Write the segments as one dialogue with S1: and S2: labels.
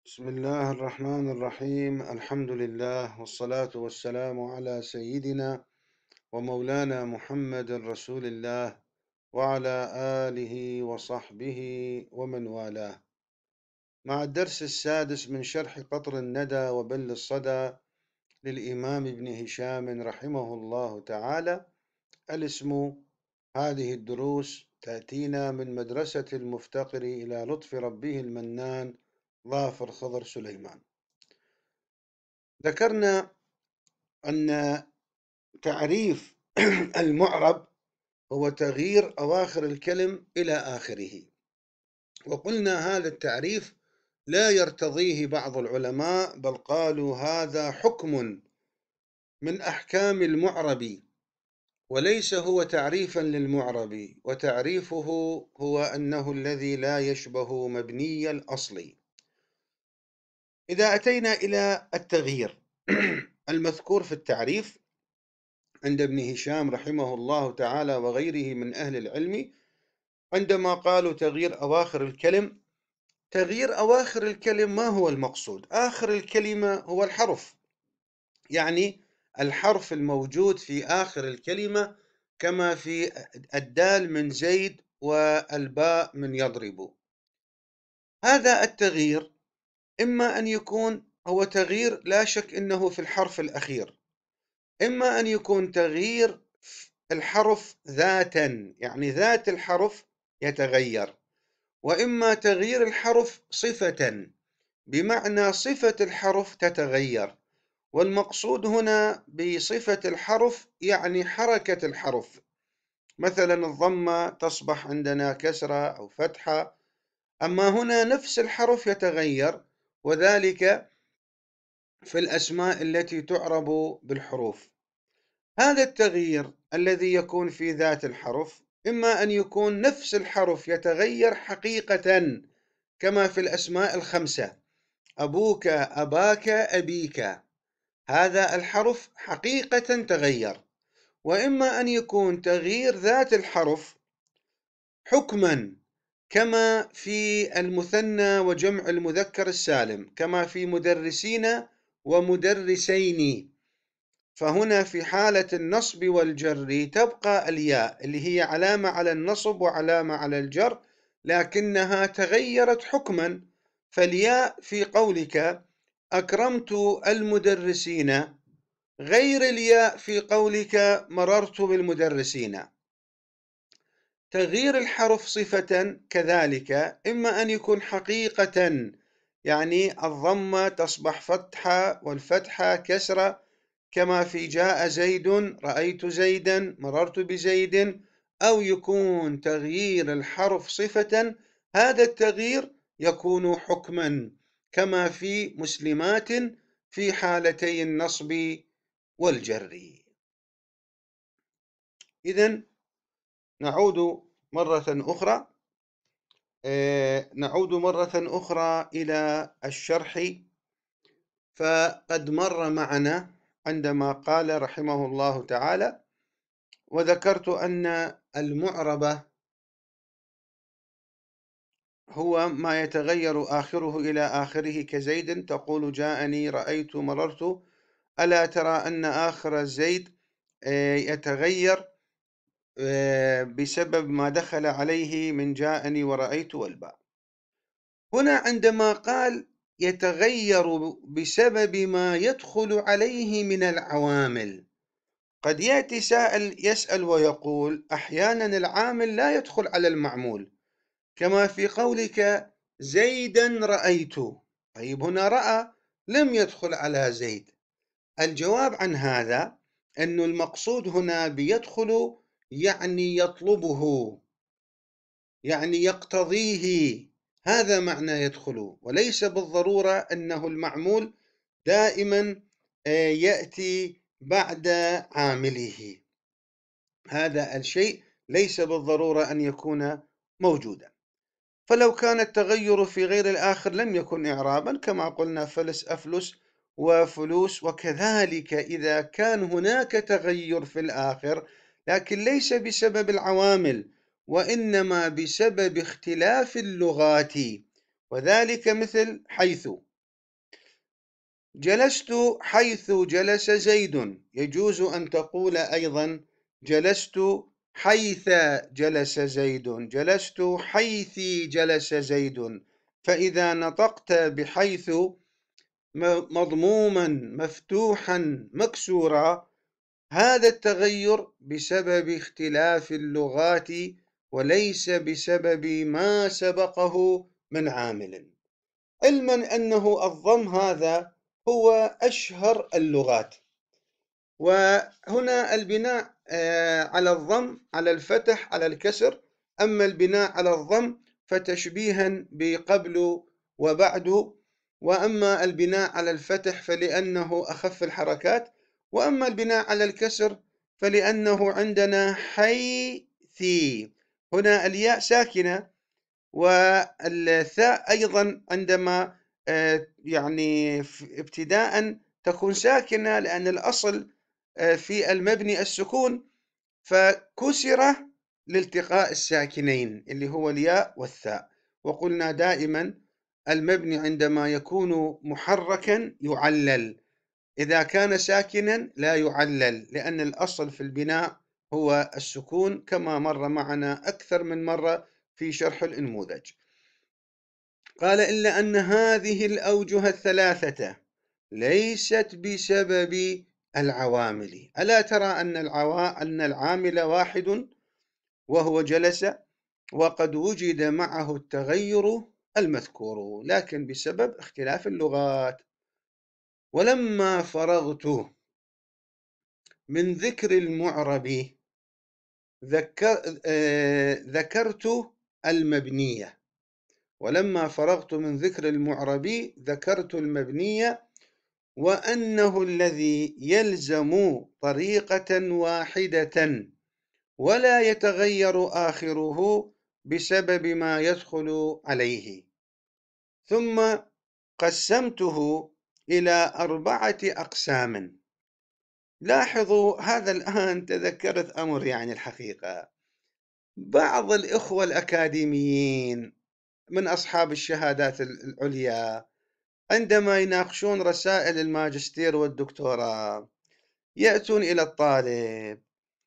S1: بسم الله الرحمن الرحيم. الحمد لله والصلاة والسلام على سيدنا ومولانا محمد رسول الله وعلى آله وصحبه ومن والاه، مع الدرس السادس من شرح قطر الندى وبل الصدى للإمام ابن هشام رحمه الله تعالى. الاسم: هذه الدروس تأتينا من مدرسة المفتقر إلى لطف ربه المنان ظافر خضر سليمان. ذكرنا أن تعريف المعرب هو تغيير أواخر الكلم إلى آخره، وقلنا هذا التعريف لا يرتضيه بعض العلماء، بل قالوا هذا حكم من أحكام المعرب وليس هو تعريفا للمعرب، وتعريفه هو أنه الذي لا يشبه مبني الأصل. إذا أتينا إلى التغيير المذكور في التعريف عند ابن هشام رحمه الله تعالى وغيره من أهل العلم، عندما قالوا تغيير أواخر الكلم، تغيير أواخر الكلم ما هو المقصود؟ آخر الكلمة هو الحرف، يعني الحرف الموجود في آخر الكلمة، كما في الدال من زيد والباء من يضرب. هذا التغيير إما أن يكون هو تغيير لا شك أنه في الحرف الأخير، إما أن يكون تغيير الحرف ذاتا، يعني ذات الحرف يتغير، وإما تغيير الحرف صفة، بمعنى صفة الحرف تتغير. والمقصود هنا بصفة الحرف يعني حركة الحرف، مثلا الضمة تصبح عندنا كسرة أو فتحة، أما هنا نفس الحرف يتغير، وذلك في الأسماء التي تعرب بالحروف. هذا التغيير الذي يكون في ذات الحرف إما أن يكون نفس الحرف يتغير حقيقة، كما في الأسماء الخمسة: أبوك، أباك، أبيك، هذا الحرف حقيقة تغير. وإما أن يكون تغيير ذات الحرف حكما، كما في المثنى وجمع المذكر السالم، كما في مدرسين ومدرسين. فهنا في حالة النصب والجر تبقى الياء اللي هي علامة على النصب وعلامة على الجر، لكنها تغيرت حكما. فالياء في قولك أكرمت المدرسين غير الياء في قولك مررت بالمدرسين. تغيير الحرف صفة كذلك إما أن يكون حقيقة، يعني الضمة تصبح فتحة والفتحة كسرة، كما في جاء زيد، رأيت زيدا، مررت بزيد، أو يكون تغيير الحرف صفة، هذا التغيير يكون حكما، كما في مسلمات في حالتي النصب والجر. إذن نعود مرة أخرى إلى الشرح. فقد مر معنا عندما قال رحمه الله تعالى: وذكرت أن المعرب هو ما يتغير آخره إلى آخره، كزيد تقول جاءني، رأيت، مررت. ألا ترى أن آخر زيد يتغير بسبب ما دخل عليه من جاءني ورأيت والباء. هنا عندما قال يتغير بسبب ما يدخل عليه من العوامل، قد يأتي سائل يسأل ويقول أحيانا العامل لا يدخل على المعمول، كما في قولك زيدا رأيت. طيب هنا رأى لم يدخل على زيد. الجواب عن هذا أن المقصود هنا بيدخل يعني يطلبه، يعني يقتضيه، هذا معنى يدخل، وليس بالضرورة أنه المعمول دائما يأتي بعد عامله. هذا الشيء ليس بالضرورة أن يكون موجودا. فلو كان التغير في غير الآخر لم يكن إعرابا، كما قلنا فلس أفلس وفلوس. وكذلك إذا كان هناك تغير في الآخر لكن ليس بسبب العوامل، وإنما بسبب اختلاف اللغات، وذلك مثل حيث. جلست حيث جلس زيد، يجوز أن تقول أيضا جلست حيث جلس زيد، جلست حيث جلس زيد. فإذا نطقت بحيث مضموما مفتوحا مكسورا، هذا التغير بسبب اختلاف اللغات وليس بسبب ما سبقه من عامل، علما أنه الضم هذا هو أشهر اللغات. وهنا البناء على الضم على الفتح على الكسر، أما البناء على الضم فتشبيها بقبل وبعد، وأما البناء على الفتح فلأنه أخف الحركات، وأما البناء على الكسر فلأنه عندنا حيثي، هنا الياء ساكنة، والثاء أيضا عندما يعني ابتداء تكون ساكنة، لأن الأصل في المبني السكون، فكسر لالتقاء الساكنين اللي هو الياء والثاء. وقلنا دائما المبني عندما يكون محركا يعلل، إذا كان ساكنا لا يعلل، لأن الأصل في البناء هو السكون، كما مر معنا أكثر من مرة في شرح الأنموذج. قال إلا أن هذه الأوجه الثلاثة ليست بسبب العوامل. ألا ترى أن العامل واحد وهو جلس، وقد وجد معه التغير المذكور، لكن بسبب اختلاف اللغات. ولما فرغت من ذكر المعرب ذكرت المبنية. ولما فرغت من ذكر المعرب ذكرت المبنية، وأنه الذي يلزم طريقة واحدة ولا يتغير آخره بسبب ما يدخل عليه. ثم قسمته إلى 4 أقسام. لاحظوا هذا الآن تذكرت أمر، يعني الحقيقة بعض الإخوة الأكاديميين من أصحاب الشهادات العليا عندما يناقشون رسائل الماجستير والدكتوراه يأتون إلى الطالب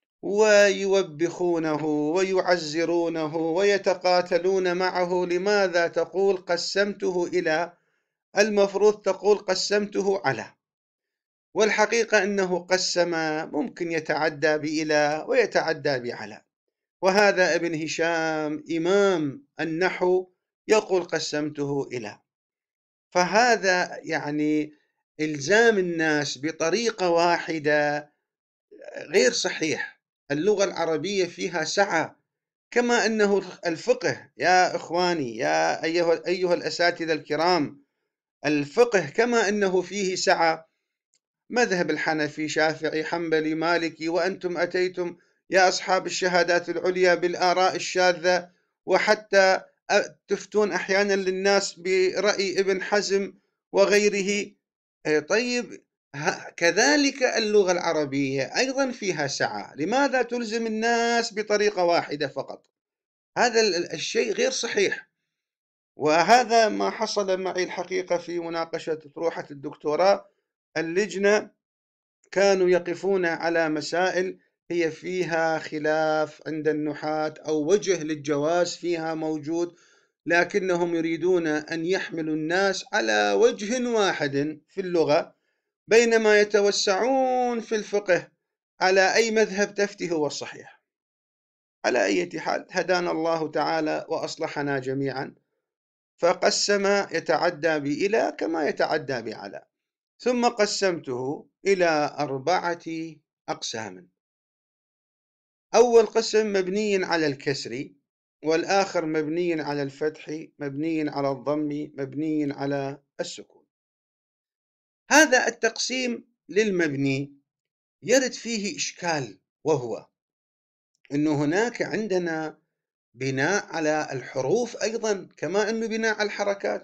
S1: ويوبخونه ويعزرونه ويتقاتلون معه: لماذا تقول قسمته إلى؟ المفروض تقول قسمته على. والحقيقة أنه قسم ممكن يتعدى بإلى ويتعدى بعلى، وهذا ابن هشام إمام النحو يقول قسمته إلى. فهذا يعني إلزام الناس بطريقة واحدة غير صحيح. اللغة العربية فيها سعة، كما أنه الفقه يا إخواني يا أيها الأساتذة الكرام، الفقه كما أنه فيه سعة، مذهب الحنفي شافعي حنبلي مالكي، وأنتم أتيتم يا أصحاب الشهادات العليا بالآراء الشاذة، وحتى تفتون أحيانا للناس برأي ابن حزم وغيره. طيب كذلك اللغة العربية أيضا فيها سعة، لماذا تلزم الناس بطريقة واحدة فقط؟ هذا الشيء غير صحيح. وهذا ما حصل معي الحقيقة في مناقشة أطروحة الدكتوراه. اللجنة كانوا يقفون على مسائل هي فيها خلاف عند النحاة أو وجه للجواز فيها موجود، لكنهم يريدون أن يحملوا الناس على وجه واحد في اللغة، بينما يتوسعون في الفقه على أي مذهب تفتي هو الصحيح. على أي حال هدانا الله تعالى وأصلحنا جميعا. فقسم يتعدى بإلى كما يتعدى بعلى. ثم قسمته إلى 4 أقسام. أول قسم مبني على الكسر، والآخر مبني على الفتح، مبني على الضم، مبني على السكون. هذا التقسيم للمبني يرد فيه إشكال، وهو أنه هناك عندنا بناء على الحروف أيضا كما أنه بناء على الحركات.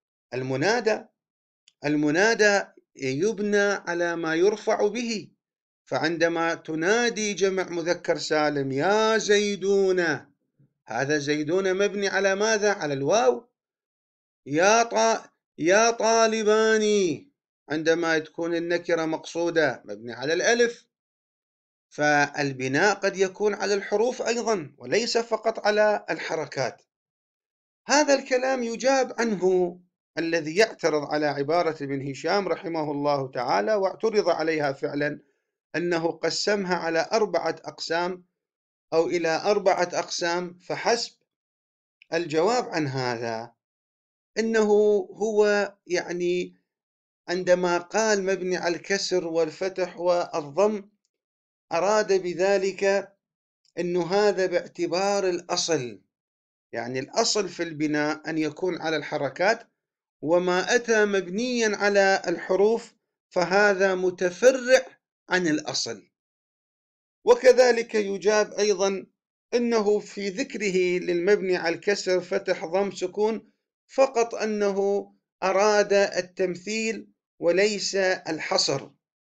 S1: المنادى يبنى على ما يرفع به، فعندما تنادي جمع مذكر سالم يا زيدون، هذا زيدون مبني على ماذا؟ على الواو. يا طالبان عندما تكون النكرة مقصودة مبني على الألف، فالبناء قد يكون على الحروف أيضا وليس فقط على الحركات. هذا الكلام يجاب عنه الذي يعترض على عبارة ابن هشام رحمه الله تعالى، واعترض عليها فعلا، أنه قسمها على 4 أقسام أو إلى 4 أقسام فحسب. الجواب عن هذا أنه هو يعني عندما قال مبني على الكسر والفتح والضم أراد بذلك أنه هذا باعتبار الأصل، يعني الأصل في البناء أن يكون على الحركات، وما أتى مبنيا على الحروف فهذا متفرع عن الأصل. وكذلك يجاب أيضا أنه في ذكره للمبني على الكسر فتح ضم سكون فقط أنه أراد التمثيل وليس الحصر،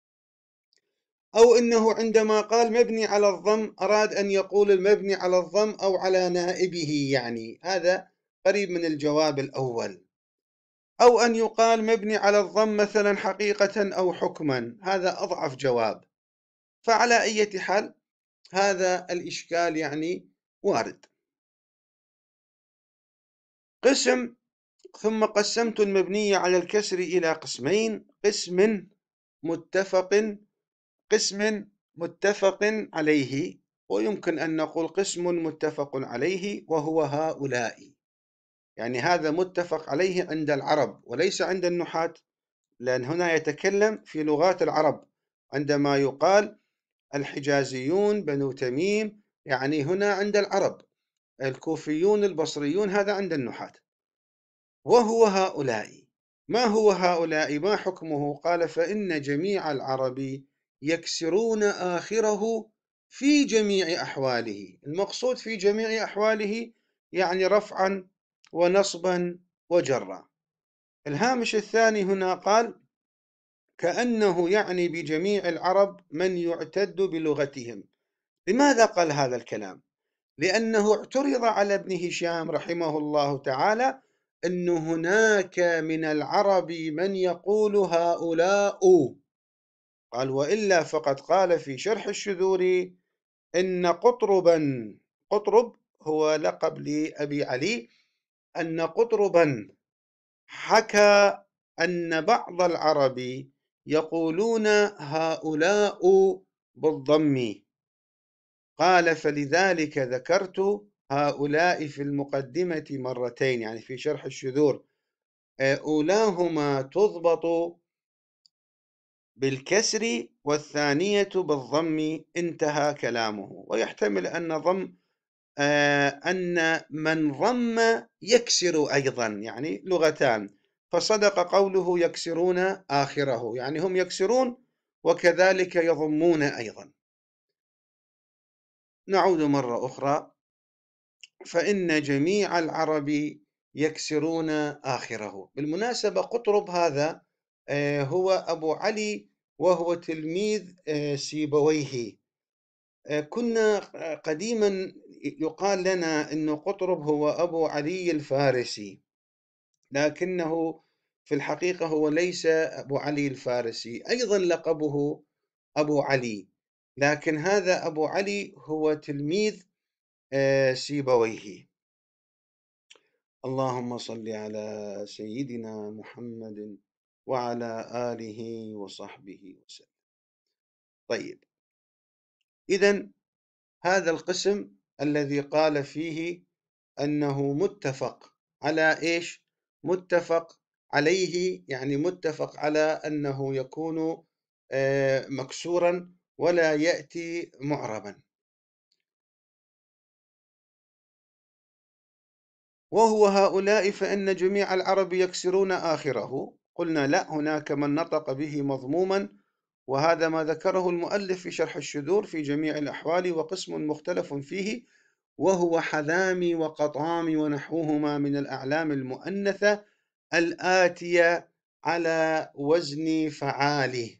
S1: أو أنه عندما قال مبني على الضم أراد أن يقول المبني على الضم أو على نائبه، يعني هذا قريب من الجواب الأول. أو أن يقال مبني على الضم مثلا حقيقة أو حكما، هذا أضعف جواب. فعلى أي حال هذا الإشكال يعني وارد. قسم. ثم قسمت المبني على الكسر إلى قسمين: قسم متفق عليه، ويمكن أن نقول قسم متفق عليه وهو هؤلاء، يعني هذا متفق عليه عند العرب وليس عند النحاة، لأن هنا يتكلم في لغات العرب. عندما يقال الحجازيون بنو تميم، يعني هنا عند العرب، الكوفيون البصريون هذا عند النحاة. وهو هؤلاء. ما هو هؤلاء؟ ما حكمه؟ قال: فإن جميع العرب يكسرون آخره في جميع أحواله. المقصود في جميع أحواله يعني رفعا ونصبا وجرا. الهامش الثاني هنا قال: كأنه يعني بجميع العرب من يعتد بلغتهم. لماذا قال هذا الكلام؟ لأنه اعترض على ابن هشام رحمه الله تعالى أن هناك من العرب من يقول هؤلاء، قال: وإلا فقد قال في شرح الشذور إن قطرب هو لقب لأبي علي، أن قطربا حكى أن بعض العرب يقولون هؤلاء بالضم، قال: فلذلك ذكرت هؤلاء في المقدمة مرتين، يعني في شرح الشذور، أولاهما تضبط بالكسر والثانية بالضم، انتهى كلامه. ويحتمل أن من ضم يكسر أيضا، يعني لغتان، فصدق قوله يكسرون آخره، يعني هم يكسرون وكذلك يضمون أيضا. نعود مرة أخرى: فإن جميع العرب يكسرون آخره. بالمناسبة قطرب هذا هو أبو علي وهو تلميذ سيبويه. كنا قديما يقال لنا أن قطرب هو أبو علي الفارسي، لكنه في الحقيقة هو ليس أبو علي الفارسي، أيضا لقبه أبو علي، لكن هذا أبو علي هو تلميذ سيبويه. اللهم صل على سيدنا محمد وعلى آله وصحبه وسلم. طيب، إذن هذا القسم الذي قال فيه أنه متفق على إيش؟ متفق عليه، يعني متفق على أنه يكون مكسورا ولا يأتي معربا. وهو هؤلاء فإن جميع العرب يكسرون آخره. قلنا لا، هناك من نطق به مضموما، وهذا ما ذكره المؤلف في شرح الشذور في جميع الأحوال، وقسم مختلف فيه، وهو حذامي وقطامي ونحوهما من الأعلام المؤنثة الآتية على وزن فعاله.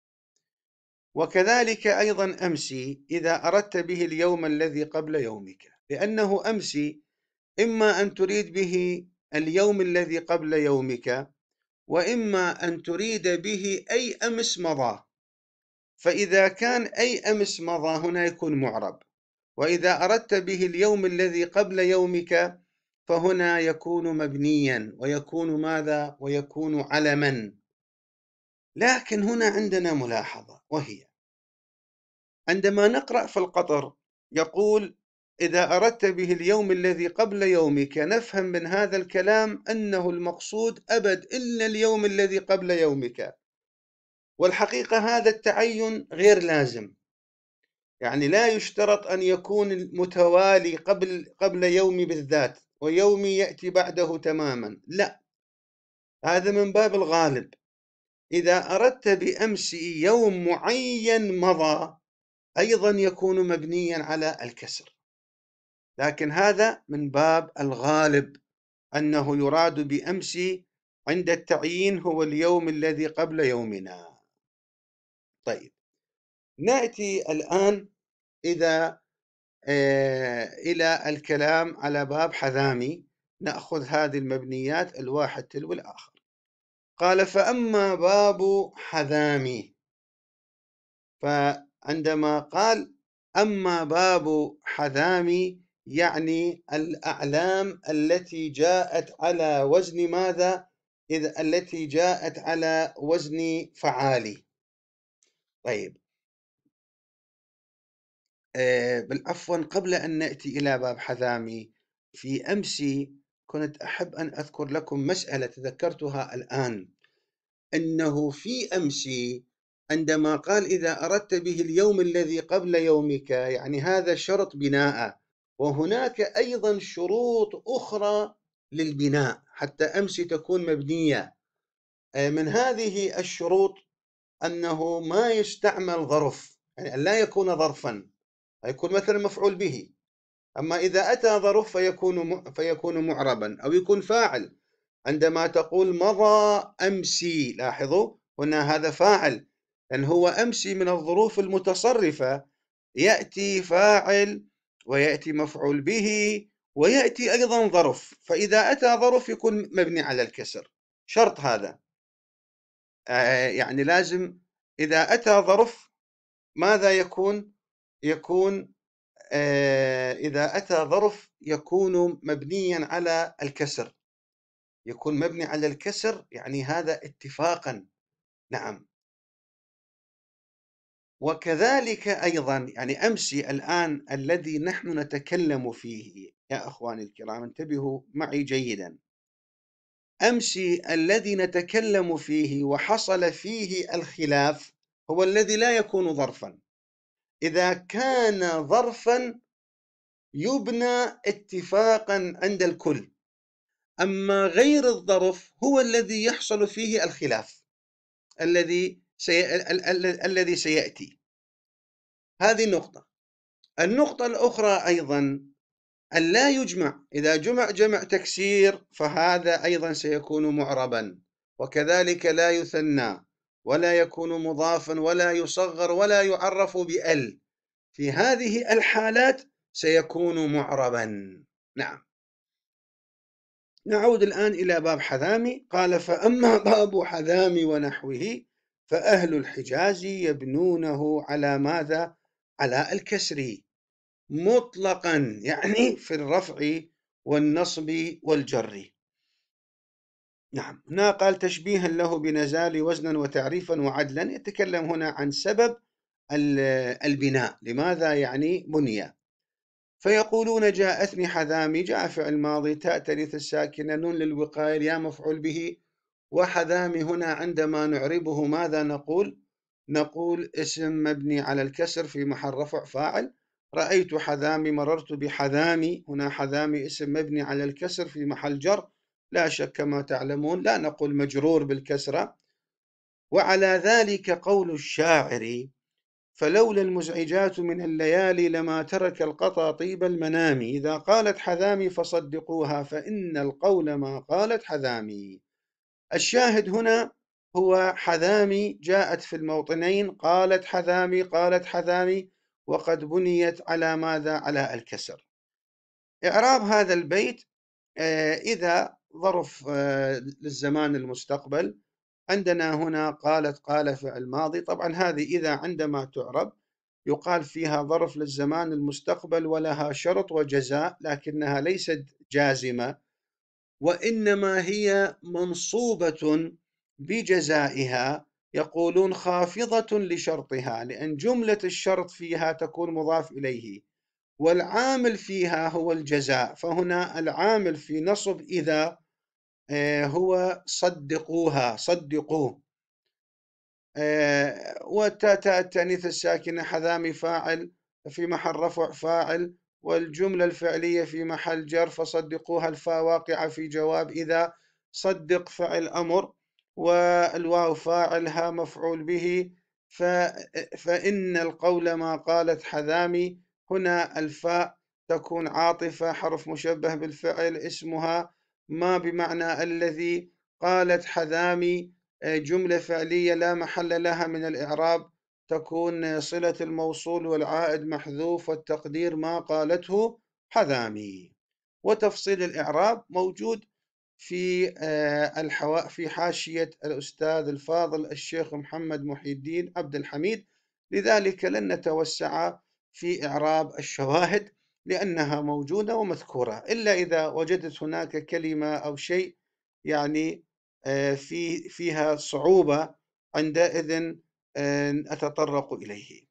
S1: وكذلك أيضا أمسي إذا أردت به اليوم الذي قبل يومك، لأنه أمسي إما أن تريد به اليوم الذي قبل يومك، وإما أن تريد به أي أمس مضى، فإذا كان أي أمس مضى هنا يكون معرب، وإذا أردت به اليوم الذي قبل يومك فهنا يكون مبنيا ويكون ماذا؟ ويكون علما. لكن هنا عندنا ملاحظة، وهي عندما نقرأ في القطر يقول إذا أردت به اليوم الذي قبل يومك، نفهم من هذا الكلام أنه المقصود أبد إلا اليوم الذي قبل يومك، والحقيقة هذا التعين غير لازم، يعني لا يشترط أن يكون متوالي قبل يومي بالذات ويومي يأتي بعده تماما، لا، هذا من باب الغالب. إذا أردت بأمس يوم معين مضى أيضا يكون مبنيا على الكسر، لكن هذا من باب الغالب أنه يراد بأمس عند التعيين هو اليوم الذي قبل يومنا. طيب، نأتي الآن إلى الكلام على باب حذامي، نأخذ هذه المبنيات الواحد تلو الآخر. قال فأما باب حذامي، فعندما قال أما باب حذامي يعني الأعلام التي جاءت على وزن ماذا؟ التي جاءت على وزن فعالي. طيب، بالعفو، قبل أن نأتي إلى باب حذامي، في أمس كنت أحب أن أذكر لكم مسألة تذكرتها الآن، أنه في أمس عندما قال إذا أردت به اليوم الذي قبل يومك، يعني هذا شرط بناء، وهناك أيضا شروط أخرى للبناء حتى أمس تكون مبنية. من هذه الشروط أنه ما يستعمل ظرف، يعني أن لا يكون ظرفا، يكون مثلا مفعول به. أما إذا أتى ظرف فيكون معربا أو يكون فاعل. عندما تقول مضى أمسي، لاحظوا هنا هذا فاعل، لأن هو أمسي من الظروف المتصرفة، يأتي فاعل ويأتي مفعول به ويأتي أيضا ظرف، فإذا أتى ظرف يكون مبني على الكسر، شرط هذا. يعني لازم إذا أتى ظرف ماذا يكون؟ يكون إذا أتى ظرف يكون مبنيا على الكسر، يكون مبني على الكسر، يعني هذا اتفاقا. نعم، وكذلك أيضا يعني أمسي الآن الذي نحن نتكلم فيه، يا أخواني الكرام انتبهوا معي جيدا، أمسي الذي نتكلم فيه وحصل فيه الخلاف هو الذي لا يكون ظرفا. إذا كان ظرفا يبنى اتفاقا عند الكل، أما غير الظرف هو الذي يحصل فيه الخلاف الذي سيأتي. هذه نقطة. النقطة الأخرى أيضا أن لا يجمع، إذا جمع تكسير فهذا أيضا سيكون معربا، وكذلك لا يثنى ولا يكون مضافا ولا يصغر ولا يعرف بأل، في هذه الحالات سيكون معربا. نعم، نعود الآن إلى باب حذامي. قال فأما باب حذامي ونحوه فأهل الحجاز يبنونه على ماذا؟ على الكسر مطلقا، يعني في الرفع والنصب والجر. نعم، هنا قال تشبيها له بنزال وزنا وتعريفا وعدلا، يتكلم هنا عن سبب البناء، لماذا يعني بني. فيقولون جاءتني حذامي، جاء فعل ماضي، تاء تلث الساكنة، نون للوقاية، يا مفعول به، وحذامي هنا عندما نعربه ماذا نقول؟ نقول اسم مبني على الكسر في محل رفع فاعل. رأيت حذامي، مررت بحذامي، هنا حذامي اسم مبني على الكسر في محل جر، لا شك كما تعلمون لا نقول مجرور بالكسرة. وعلى ذلك قول الشاعر فلولا المزعجات من الليالي لما ترك القطا طيب المنام، إذا قالت حذامي فصدقوها فإن القول ما قالت حذامي. الشاهد هنا هو حذامي جاءت في الموطنين، قالت حذامي وقد بنيت على ماذا؟ على الكسر. إعراب هذا البيت إذا ظرف للزمان المستقبل. عندنا هنا قالت قال فعل ماضي، طبعا هذه إذا عندما تعرب يقال فيها ظرف للزمان المستقبل ولها شرط وجزاء، لكنها ليست جازمة، وإنما هي منصوبة بجزائها. يقولون خافضة لشرطها، لأن جملة الشرط فيها تكون مضاف إليه، والعامل فيها هو الجزاء. فهنا العامل في نصب إذا هو صدقوها، صدقوه. وتاء التأنيث الساكنة حذامي فاعل في محل رفع فاعل، والجملة الفعلية في محل جر، فصدقوها الفاء واقعة في جواب إذا، صدق فعل أمر، والواو فاعل، ها مفعول به. فإن القول ما قالت حذامي، هنا الفاء تكون عاطفة، حرف مشبه بالفعل، اسمها ما بمعنى الذي. قالت حذامي جملة فعلية لا محل لها من الإعراب، تكون صلة الموصول والعائد محذوف، والتقدير ما قالته حذامي. وتفصيل الإعراب موجود في في حاشية الأستاذ الفاضل الشيخ محمد محي الدين عبد الحميد، لذلك لن نتوسع في إعراب الشواهد لأنها موجودة ومذكورة، إلا إذا وجدت هناك كلمة أو شيء يعني فيها صعوبة، عندئذ أتطرق إليه.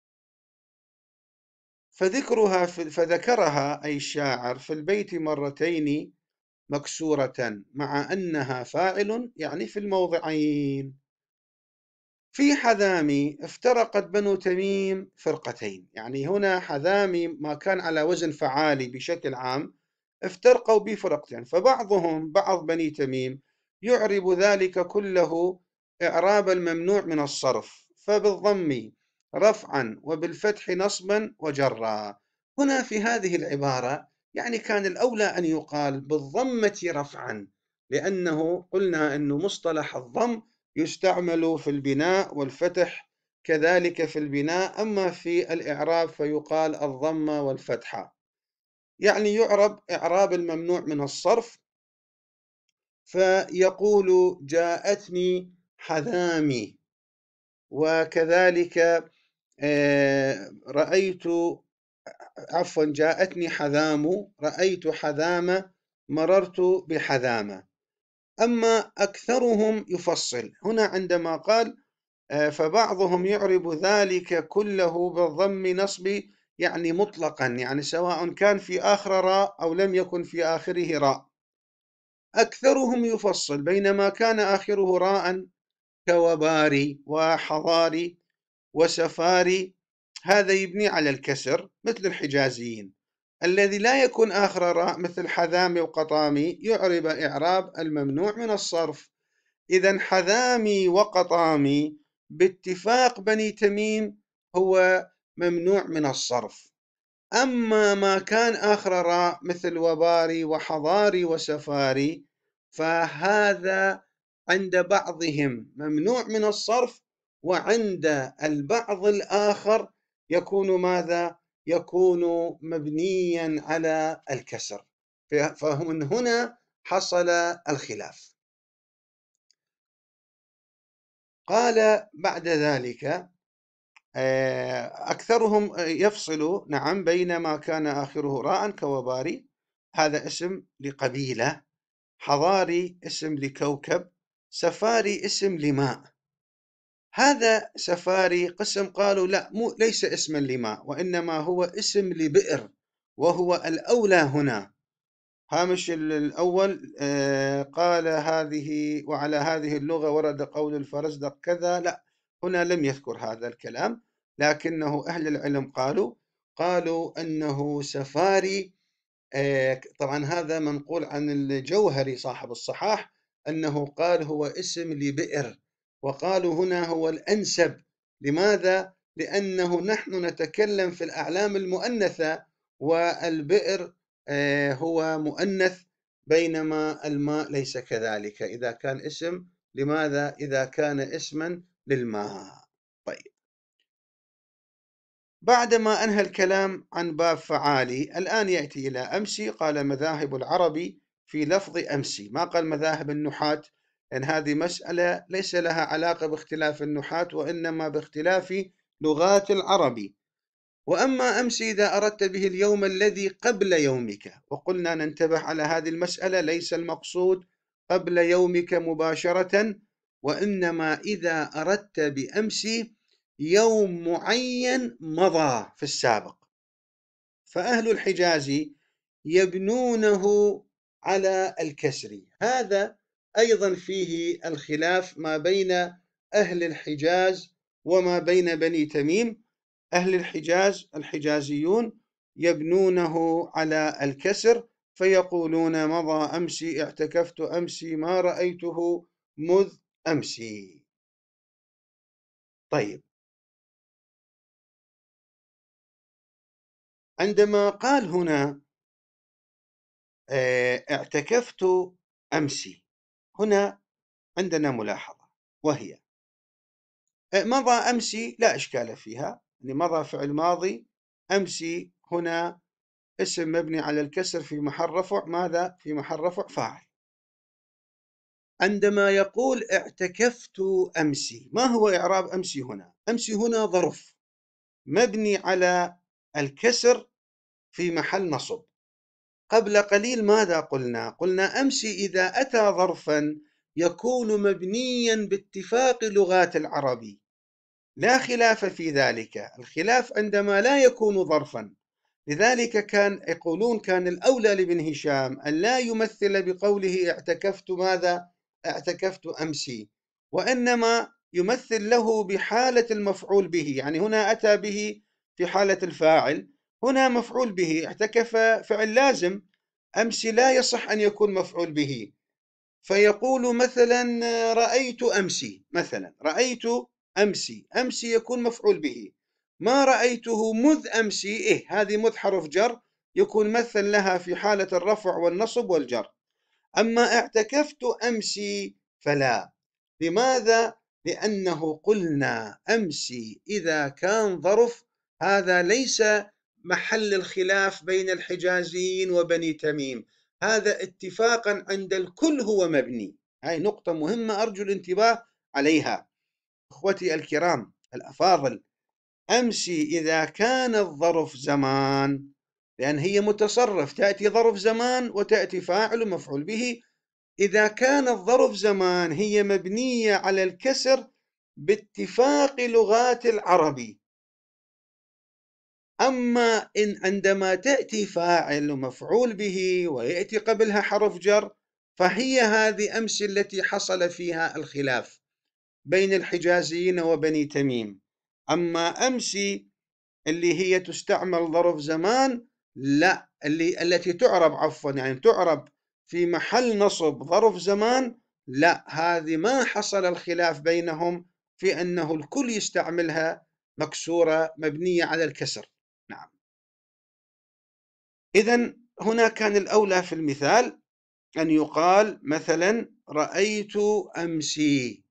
S1: فذكرها أي الشاعر في البيت مرتين مكسورة مع أنها فاعل، يعني في الموضعين. في حذامي افترقت بنو تميم فرقتين، يعني هنا حذامي ما كان على وزن فعالي بشكل عام افترقوا بفرقتين، يعني فبعضهم بعض بني تميم يعرب ذلك كله إعراب الممنوع من الصرف، فبالضم رفعا وبالفتح نصبا وجرا. هنا في هذه العبارة يعني كان الأولى أن يقال بالضمة رفعا، لأنه قلنا أنه مصطلح الضم يستعمل في البناء، والفتح كذلك في البناء، أما في الإعراب فيقال الضمة والفتحة، يعني يعرب إعراب الممنوع من الصرف. فيقول جاءتني حذامي، وكذلك رأيت، عفوا جاءتني حذام، رأيت حذامة، مررت بحذامة. أما أكثرهم يفصل هنا عندما قال فبعضهم يعرب ذلك كله بالضم نصب، يعني مطلقا، يعني سواء كان في آخر راء أو لم يكن في آخره راء. أكثرهم يفصل بينما كان آخره راء كوباري وحضاري وسفاري، هذا يبني على الكسر مثل الحجازيين. الذي لا يكون آخر راء مثل حذامي وقطامي يعرب إعراب الممنوع من الصرف. إذا حذامي وقطامي باتفاق بني تميم هو ممنوع من الصرف. أما ما كان آخر راء مثل وباري وحضاري وسفاري فهذا عند بعضهم ممنوع من الصرف، وعند البعض الآخر يكون ماذا؟ يكون مبنيا على الكسر. فمن هنا حصل الخلاف. قال بعد ذلك أكثرهم يفصل نعم بين ما كان آخره راء كوباري، هذا اسم لقبيلة، حضاري اسم لكوكب، سفاري اسم لماء. هذا سفاري قسم قالوا لا، ليس اسما لماء، وإنما هو اسم لبئر، وهو الأولى هنا. هامش الأول قال هذه وعلى هذه اللغة ورد قول الفرزدق كذا، لا، هنا لم يذكر هذا الكلام، لكنه أهل العلم قالوا أنه سفاري. طبعا هذا منقول عن الجوهري صاحب الصحاح أنه قال هو اسم لبئر، وقالوا هنا هو الأنسب. لماذا؟ لأنه نحن نتكلم في الأعلام المؤنثة، والبئر هو مؤنث، بينما الماء ليس كذلك إذا كان اسم. لماذا؟ إذا كان اسما للماء. طيب، بعدما أنهى الكلام عن باب فعالي، الآن يأتي إلى أمسي. قال مذاهب العرب في لفظ أمسي، ما قال مذاهب النحاة، لأن هذه مسألة ليس لها علاقة باختلاف النحاة وإنما باختلاف لغات العرب. وأما أمس إذا أردت به اليوم الذي قبل يومك، وقلنا ننتبه على هذه المسألة، ليس المقصود قبل يومك مباشرة، وإنما إذا أردت بأمس يوم معين مضى في السابق. فأهل الحجاز يبنونه على الكسر، هذا أيضا فيه الخلاف ما بين أهل الحجاز وما بين بني تميم. أهل الحجاز الحجازيون يبنونه على الكسر، فيقولون مضى أمسي، اعتكفت أمسي، ما رأيته مذ أمسي. طيب، عندما قال هنا اعتكفت أمسي، هنا عندنا ملاحظة، وهي مضى أمسي لا إشكال فيها، يعني مضى فعل ماضي، أمسي هنا اسم مبني على الكسر في محل رفع، ماذا في محل رفع؟ فاعل. عندما يقول اعتكفت أمسي، ما هو إعراب أمسي هنا؟ أمسي هنا ظرف مبني على الكسر في محل نصب. قبل قليل ماذا قلنا؟ قلنا أمسي إذا أتى ظرفا يكون مبنيا باتفاق لغات العرب، لا خلاف في ذلك. الخلاف عندما لا يكون ظرفا، لذلك كان يقولون كان الأولى لابن هشام أن لا يمثل بقوله اعتكفت ماذا؟ اعتكفت أمسي، وإنما يمثل له بحالة المفعول به، يعني هنا أتى به في حالة الفاعل، هنا مفعول به، اعتكف فعل لازم، أمسي لا يصح أن يكون مفعول به. فيقول مثلا رأيت أمسي، مثلا رأيت أمسي، أمسي يكون مفعول به. ما رأيته مذ أمسي، هذه مذ حرف جر، يكون مثل لها في حالة الرفع والنصب والجر. أما اعتكفت أمسي فلا. لماذا؟ لأنه قلنا أمسي إذا كان ظرف، هذا ليس محل الخلاف بين الحجازيين وبني تميم، هذا اتفاقا عند الكل هو مبني. هاي نقطة مهمة أرجو الانتباه عليها. أخوتي الكرام الأفاضل، أمسي إذا كان الظرف زمان، لأن هي متصرف، تأتي ظرف زمان وتأتي فاعل ومفعول به، إذا كان الظرف زمان هي مبنية على الكسر باتفاق لغات العرب. أما إن عندما تأتي فاعل ومفعول به ويأتي قبلها حرف جر، فهي هذه أمس التي حصل فيها الخلاف بين الحجازيين وبني تميم. أما أمسي اللي هي تستعمل ظرف زمان، لا، التي تعرب عفوا، يعني تعرب في محل نصب ظرف زمان، لا، هذه ما حصل الخلاف بينهم في أنه الكل يستعملها مكسورة مبنية على الكسر. نعم، إذن هنا كان الأولى في المثال أن يقال مثلا رأيت أمسي،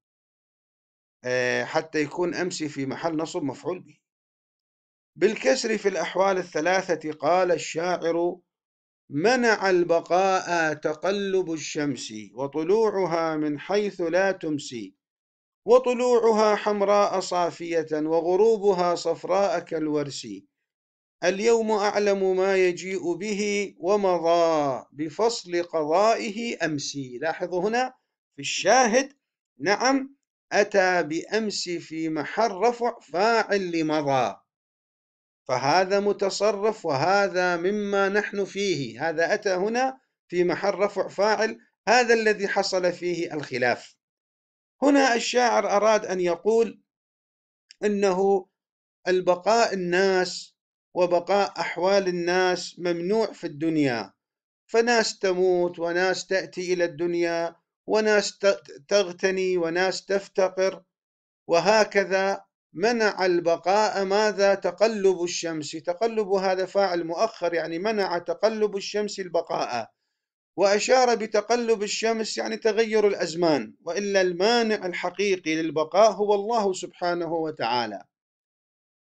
S1: حتى يكون أمسي في محل نصب مفعول به. بالكسر في الأحوال الثلاثة قال الشاعر: منع البقاء تقلب الشمس، وطلوعها من حيث لا تمسي، وطلوعها حمراء صافية، وغروبها صفراء كالورس، اليوم أعلم ما يجيء به، ومضى بفصل قضائه أمسي. لاحظوا هنا في الشاهد، نعم، أتى بأمس في محل رفع فاعل لمضى، فهذا متصرف وهذا مما نحن فيه، هذا أتى هنا في محل رفع فاعل، هذا الذي حصل فيه الخلاف. هنا الشاعر أراد أن يقول أنه البقاء الناس وبقاء أحوال الناس ممنوع في الدنيا، فناس تموت وناس تأتي إلى الدنيا وناس تغتني وناس تفتقر، وهكذا. منع البقاء ماذا؟ تقلب الشمس، تقلب هذا فاعل مؤخر، يعني منع تقلب الشمس البقاء، وأشار بتقلب الشمس يعني تغير الأزمان، وإلا المانع الحقيقي للبقاء هو الله سبحانه وتعالى.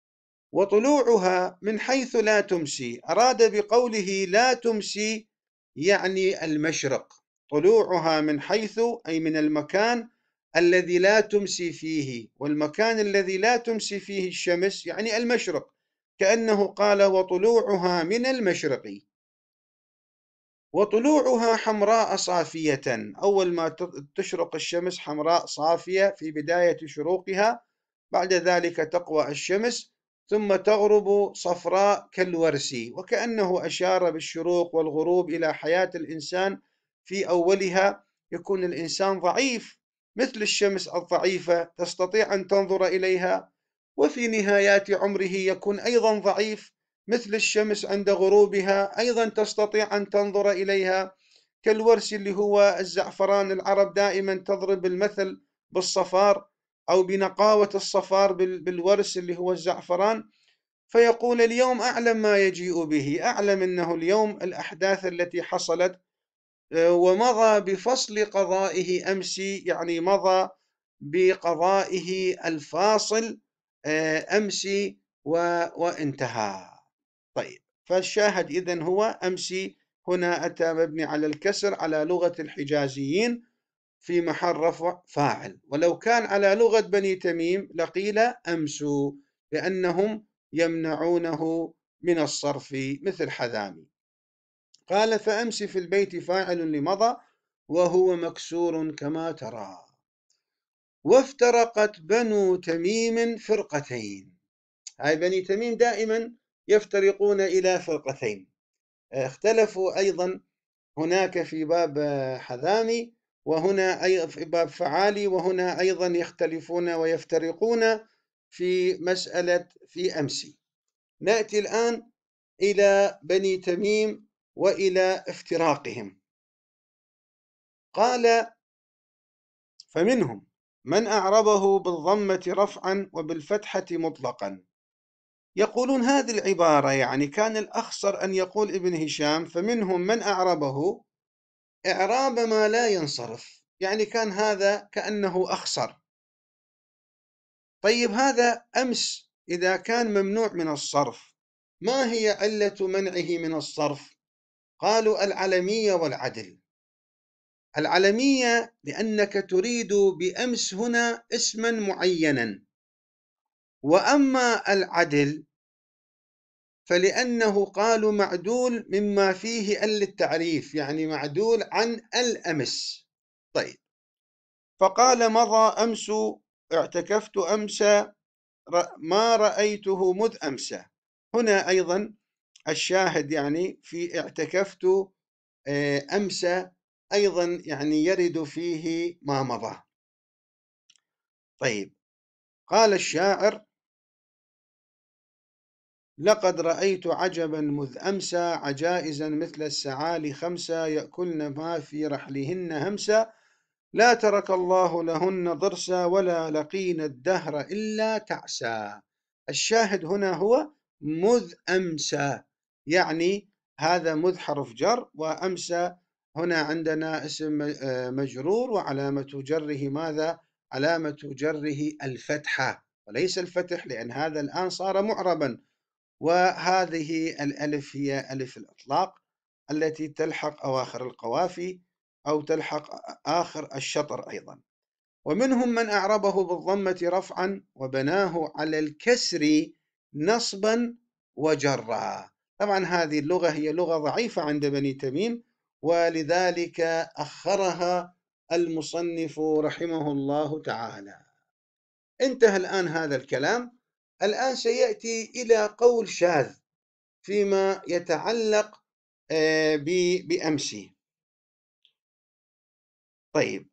S1: وطلوعها من حيث لا تمسي، أراد بقوله لا تمسي يعني المشرق، طلوعها من حيث أي من المكان الذي لا تمسي فيه، والمكان الذي لا تمسي فيه الشمس يعني المشرق، كأنه قال وطلوعها من المشرق. وطلوعها حمراء صافية، أول ما تشرق الشمس حمراء صافية في بداية شروقها، بعد ذلك تقوى الشمس ثم تغرب صفراء كالورس، وكأنه أشار بالشروق والغروب إلى حياة الإنسان في أولها. يكون الإنسان ضعيف مثل الشمس الضعيفة، تستطيع أن تنظر إليها، وفي نهايات عمره يكون أيضا ضعيف مثل الشمس، عند غروبها أيضا تستطيع أن تنظر إليها كالورس اللي هو الزعفران. العرب دائما تضرب المثل بالصفار أو بنقاوة الصفار بالورس اللي هو الزعفران، فيقول اليوم أعلم ما يجيء به، أعلم أنه اليوم الأحداث التي حصلت ومضى بفصل قضائه أمس، يعني مضى بقضائه الفاصل أمس وانتهى. طيب، فالشاهد إذن هو أمس هنا أتى مبني على الكسر على لغة الحجازيين في محل رفع فاعل، ولو كان على لغة بني تميم لقيل أمس، لأنهم يمنعونه من الصرف مثل حذامي. قال فأمس في البيت فاعل لمضى وهو مكسور كما ترى. وافترقت بنو تميم فرقتين. هاي بني تميم دائما يفترقون إلى فرقتين، اختلفوا أيضا هناك في باب حذامي، وهنا أي في باب فعالي، وهنا أيضا يختلفون ويفترقون في مسألة في أمس. نأتي الآن إلى بني تميم وإلى افتراقهم. قال فمنهم من أعربه بالضمة رفعا وبالفتحة مطلقا. يقولون هذه العبارة يعني كان الأخصر أن يقول ابن هشام فمنهم من أعربه إعراب ما لا ينصرف، يعني كان هذا كأنه أخصر. طيب هذا أمس إذا كان ممنوع من الصرف، ما هي علة منعه من الصرف؟ قالوا العلمية والعدل. العلمية لأنك تريد بأمس هنا اسما معينا، وأما العدل فلأنه قالوا معدول مما فيه التعريف، يعني معدول عن الأمس. طيب، فقال مضى أمس اعتكفت أمس ما رأيته مذ أمس. هنا أيضا الشاهد يعني في اعتكفت أمس أيضا يعني يرد فيه ما مضى. طيب، قال الشاعر لقد رأيت عجبا مذ أمسى عجائزا مثل السعالي خمسة يأكلن ما في رحلهن همسا لا ترك الله لهن ضرسا ولا لقين الدهر إلا تعسى. الشاهد هنا هو مذ أمسى، يعني هذا مذ حرف جر، وأمسى هنا عندنا اسم مجرور، وعلامة جره ماذا؟ علامة جره الفتحة وليس الفتح، لأن هذا الآن صار معربا، وهذه الألف هي ألف الإطلاق التي تلحق أواخر القوافي أو تلحق آخر الشطر أيضا. ومنهم من أعربه بالضمة رفعا وبناه على الكسر نصبا وجرا. طبعا هذه اللغة هي لغة ضعيفة عند بني تميم، ولذلك أخرها المصنف رحمه الله تعالى. انتهى الآن هذا الكلام. الآن سيأتي إلى قول شاذ فيما يتعلق بأمس. طيب،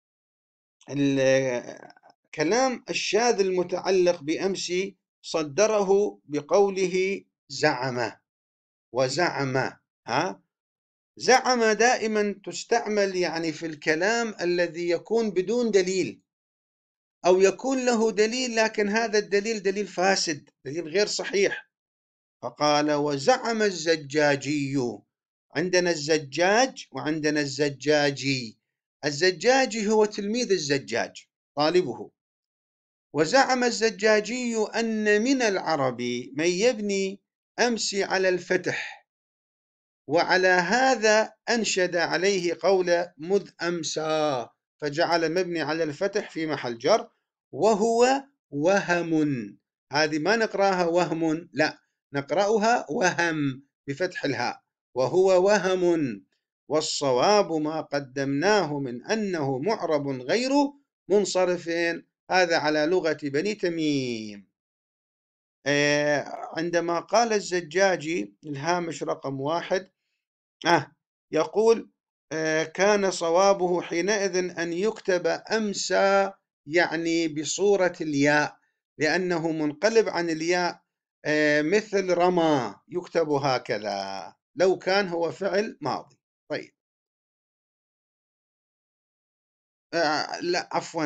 S1: الكلام الشاذ المتعلق بأمس صدره بقوله زعم وزعم. زعم دائما تستعمل يعني في الكلام الذي يكون بدون دليل، أو يكون له دليل لكن هذا الدليل دليل فاسد، دليل غير صحيح. فقال وزعم الزجاجي. عندنا الزجاج وعندنا الزجاجي. الزجاجي هو تلميذ الزجاج طالبه. وزعم الزجاجي أن من العرب من يبني أمس على الفتح وعلى هذا أنشد عليه قول مذ أمسى، فجعل مبني على الفتح في محل جر، وهو وهم. هذه ما نقراها وهم، لا، نقرأها وهم بفتح الهاء، وهو وهم. والصواب ما قدمناه من أنه معرب غير منصرف. هذا على لغة بني تميم. عندما قال الزجاجي الهامش رقم 1 يقول كان صوابه حينئذ أن يكتب أمسى، يعني بصورة الياء، لأنه منقلب عن الياء، مثل رمى يكتب هكذا لو كان هو فعل ماضي. طيب، لا،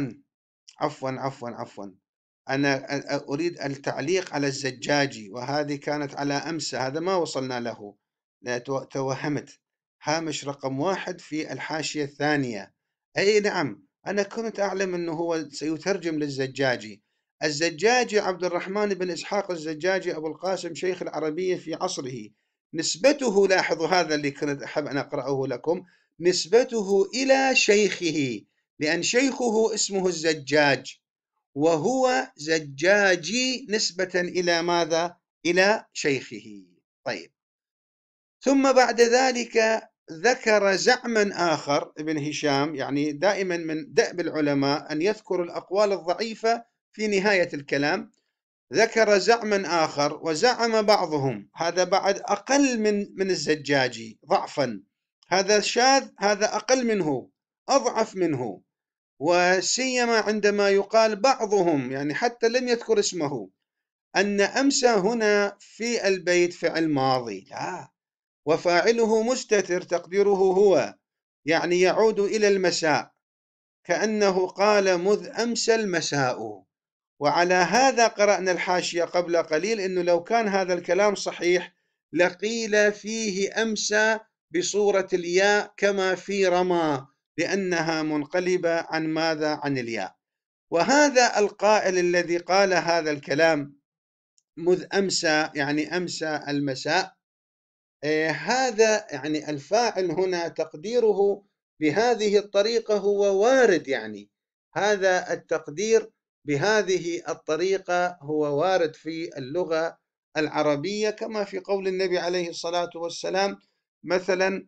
S1: عفوا. أنا أريد التعليق على الزجاجي، وهذه كانت على أمس، هذا ما وصلنا له، لا توهمت. هامش رقم 1 في الحاشية الثانية. أي نعم، أنا كنت أعلم أنه هو سيترجم للزجاجي. الزجاجي عبد الرحمن بن إسحاق الزجاجي أبو القاسم، شيخ العربية في عصره. نسبته، لاحظوا هذا اللي كنت أحب أن أقرأه لكم، نسبته إلى شيخه، لأن شيخه اسمه الزجاج، وهو زجاجي نسبة إلى ماذا؟ إلى شيخه. طيب، ثم بعد ذلك ذكر زعما آخر ابن هشام، يعني دائما من دأب العلماء أن يذكر الأقوال الضعيفة في نهاية الكلام. ذكر زعما آخر، وزعم بعضهم، هذا بعد أقل من الزجاجي ضعفا، هذا شاذ، هذا أقل منه، أضعف منه. وسيما عندما يقال بعضهم، يعني حتى لم يذكر اسمه، أن أمسى هنا في البيت فعل ماضي، لا، وفاعله مستتر تقديره هو، يعني يعود إلى المساء، كأنه قال مذ أمسى المساء. وعلى هذا قرأنا الحاشية قبل قليل، أنه لو كان هذا الكلام صحيح لقيل فيه أمسى بصورة الياء كما في رمى، لأنها منقلبة عن ماذا؟ عن الياء. وهذا القائل الذي قال هذا الكلام مذ أمسى، يعني أمسى المساء، هذا يعني الفاعل هنا تقديره بهذه الطريقة هو وارد، يعني هذا التقدير بهذه الطريقة هو وارد في اللغة العربية، كما في قول النبي عليه الصلاة والسلام مثلا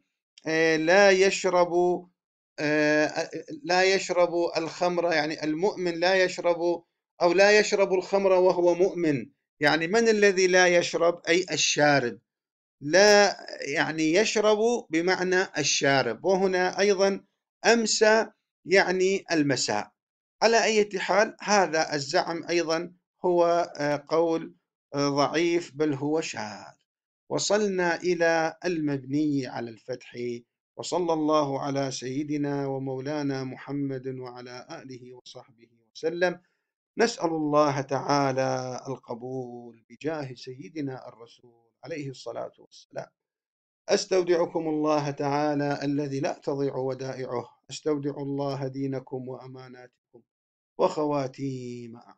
S1: لا يشرب الخمر، يعني المؤمن لا يشرب، أو لا يشرب الخمر وهو مؤمن. يعني من الذي لا يشرب؟ أي الشارب، لا يعني يشرب بمعنى الشارب. وهنا أيضا أمسى يعني المساء. على أي حال، هذا الزعم أيضا هو قول ضعيف، بل هو شاذ. وصلنا إلى المبني على الفتح. وصلى الله على سيدنا ومولانا محمد وعلى آله وصحبه وسلم. نسأل الله تعالى القبول بجاه سيدنا الرسول عليه الصلاة والسلام. أستودعكم الله تعالى الذي لا تضيع ودائعه. أستودع الله دينكم وأماناتكم وخواتيم